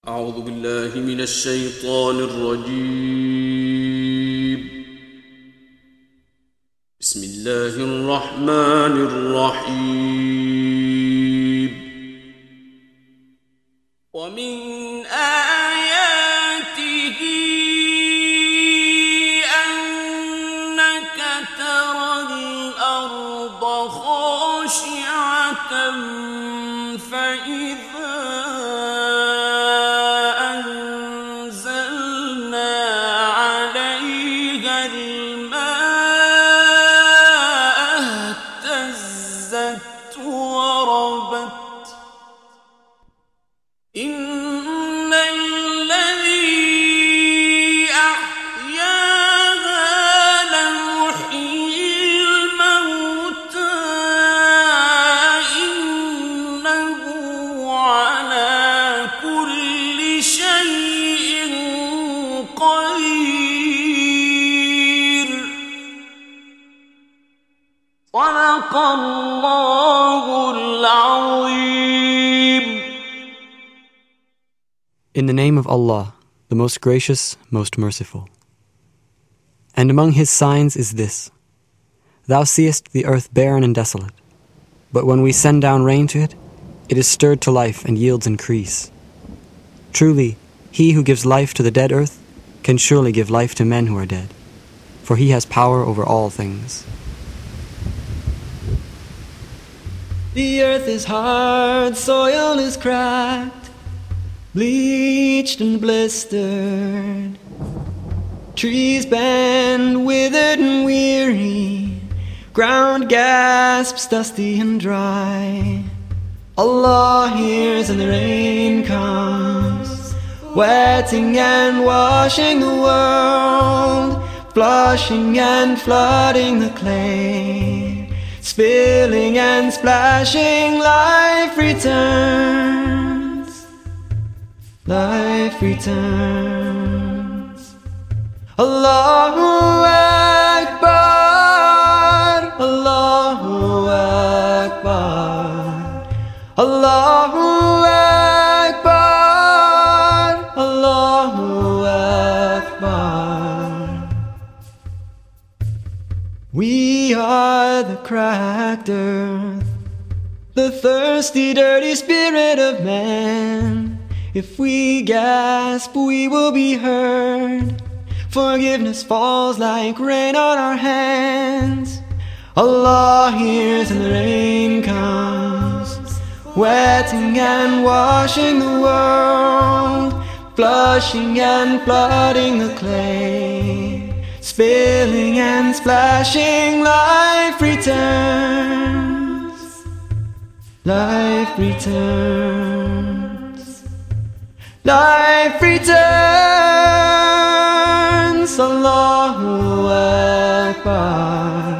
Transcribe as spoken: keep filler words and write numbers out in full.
أعوذ بالله من الشيطان الرجيم. بسم الله الرحمن الرحيم. ومن آياته أنك ترى الأرض خاشعة فإذا أنزلنا عليها الماء اهتزت وربت. إن الذي أحياها لمحيي الموتى إنه على كل شيء قدير. صدق الله العظيم. In the name of Allah, the most gracious, most merciful. And among His signs is this: Thou seest the earth barren and desolate, but when we send down rain to it, it is stirred to life and yields increase. Truly, He who gives life to the dead earth can surely give life to men who are dead, for He has power over all things. The earth is hard, soil is cracked, bleached and blistered. Trees bend, withered and weary. Ground gasps, dusty and dry. Allah hears and the rain comes, wetting and washing the world, flushing and flooding the clay. Spilling and splashing, life returns. Life returns. Allahu Akbar, Allahu Akbar, Allahu Akbar, Allahu Akbar. We are the cracked earth, the thirsty, dirty spirit of man. If we gasp, we will be heard. Forgiveness falls like rain on our hands. Allah hears and the rain comes, wetting and washing the world, flushing and flooding the clay. Spilling and splashing, life returns. Life returns. Life returns. Allahu Akbar.